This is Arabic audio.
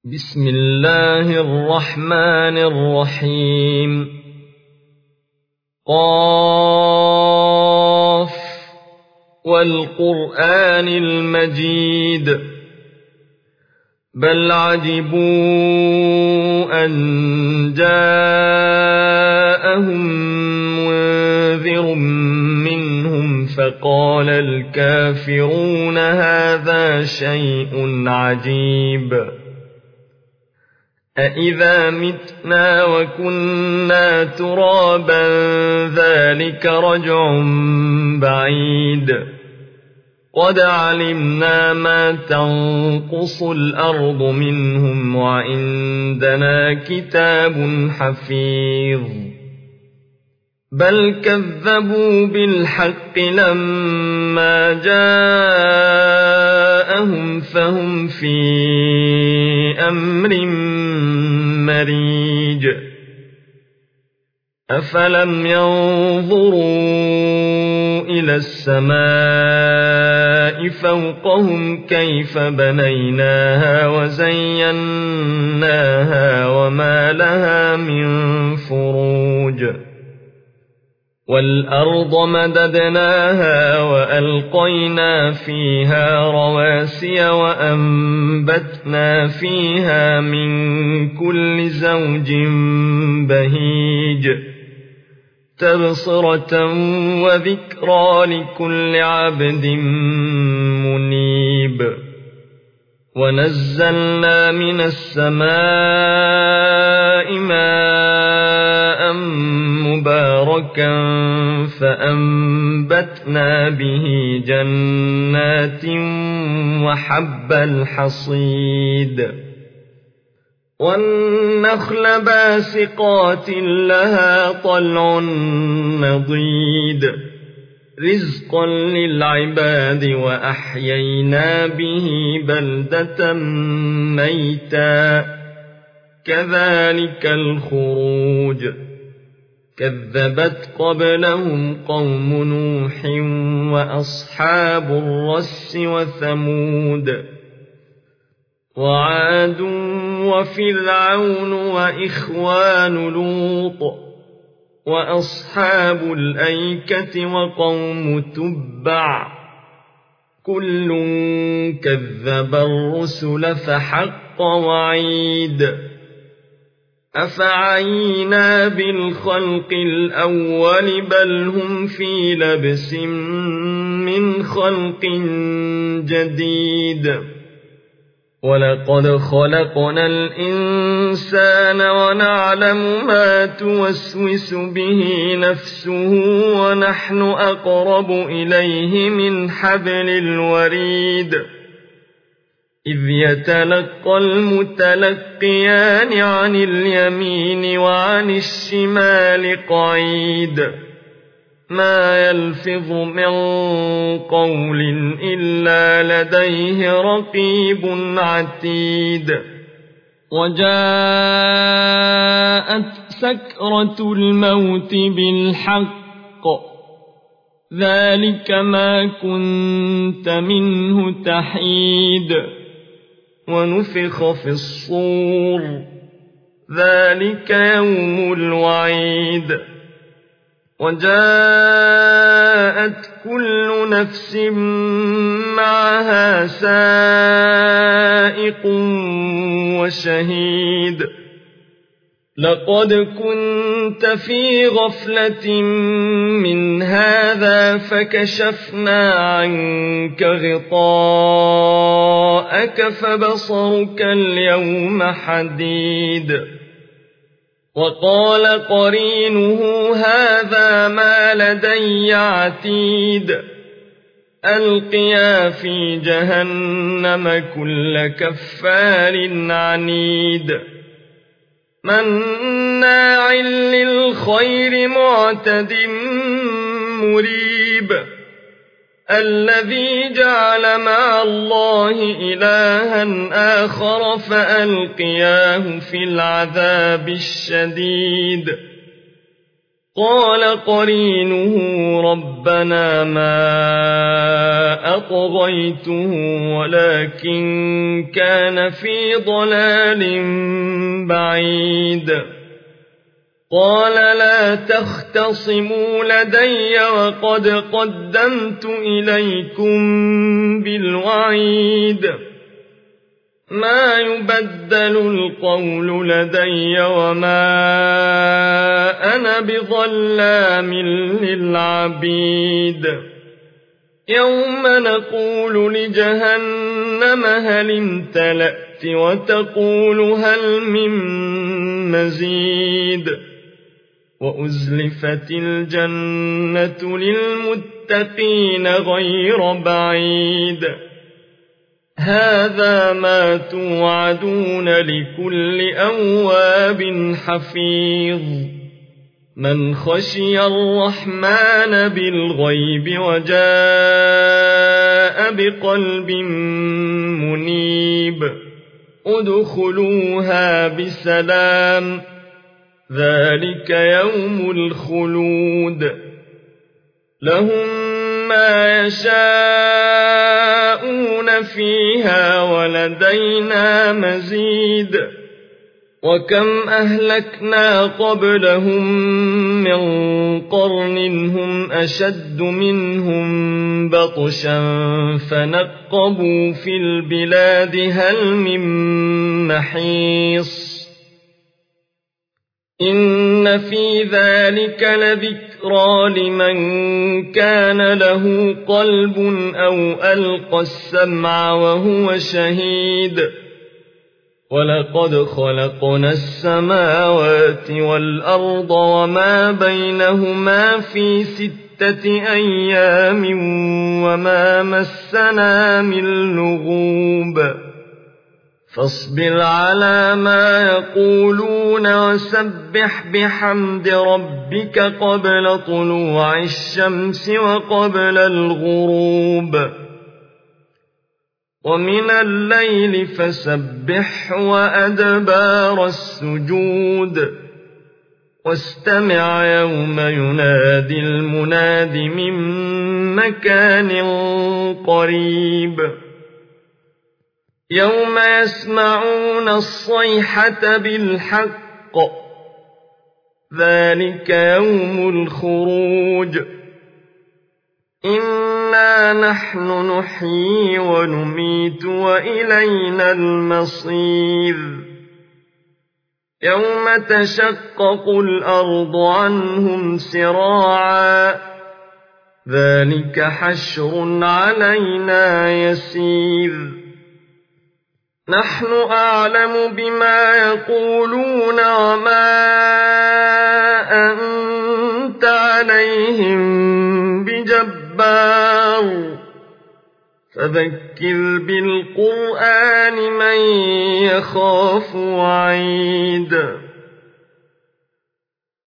بسم الله الرحمن الرحيم. قاف والقرآن المجيد بل عجبوا أن جاءهم منذر منهم فقال الكافرون هذا شيء عجيب أإذا متنا وكنا ترابا ذلك رجع بعيد قد علمنا ما تنقص الأرض منهم وعندنا كتاب حفيظ بل كذبوا بالحق لما جاءهم فهم في أمر مريج أفلم ينظروا إلى السماء فوقهم كيف بنيناها وزيناها وما لها من فروج والأرض مددناها وألقينا فيها رواسي وأنبتنا فيها من كل زوج بهيج تبصرة وذكرى لكل عبد منيب ونزلنا من السماء ماء مباركا فأنبتنا به جنات وحب الحصيد والنخل باسقات لها طلع نضيد رزقا للعباد وأحيينا به بلدة ميتا كذلك الخروج كذبت قبلهم قوم نوح وأصحاب الرس وثمود وعاد وفرعون وإخوان لوط وأصحاب الأيكة وقوم تبع كل كذب الرسل فحق وعيد أفعينا بالخلق الأول بل هم في لبس من خلق جديد ولقد خلقنا الإنسان ونعلم ما توسوس به نفسه ونحن أقرب إليه من حبل الوريد إذ يتلقى المتلقيان عن اليمين وعن الشمال قعيد ما يلفظ من قول إلا لديه رقيب عتيد وجاءت سكرة الموت بالحق ذلك ما كنت منه تحيد ونفخ في الصور ذلك يوم الوعيد وجاءت كل نفس معها سائق وشهيد لقد كنت في غفلة من هذا فكشفنا عنك غطاءك فبصرك اليوم حديد وقال قرينه هذا ما لدي عتيد ألقيا في جهنم كل كفار عنيد مناع للخير معتد مريب الذي جعل مع الله إلها آخر فألقياه في العذاب الشديد قال قرينه ربنا ما أطغيته ولكن كان في ضلال بعيد قال لا تختصموا لدي وقد قدمت إليكم بالوعيد ما يبدل القول لدي وما أنا بظلام للعبيد يوم نقول لجهنم هل امتلأت وتقول هل من مزيد وأزلفت الجنة للمتقين غير بعيد هذا ما توعدون لكل أواب حفيظ من خشي الرحمن بالغيب وجاء بقلب منيب ادخلوها بسلام ذلك يوم الخلود لهم ما يشاءون فيها ولدينا مزيد وكم أهلكنا قبلهم من قرن هم أشد منهم بطشا فنقبوا في البلاد هل من محيص إن في ذلك لذكرى لمن كان له قلب أو ألقى السمع وهو شهيد ولقد خلقنا السماوات والأرض وما بينهما في 6 أيام وما مسنا من لغوب فاصبر على ما يقولون وسبح بحمد ربك قبل طلوع الشمس وقبل الغروب ومن الليل فسبح وأدبار السجود واستمع يوم ينادي المناد من مكان قريب يوم يسمعون الصيحة بالحق ذلك يوم الخروج إنا نحن نحيي ونميت وإلينا المصير يوم تشقق الأرض عنهم سراعا ذلك حشر علينا يسير نحن أعلم بما يقولون وما أنت عليهم بجبار فذكر بالقرآن من يخاف وعيد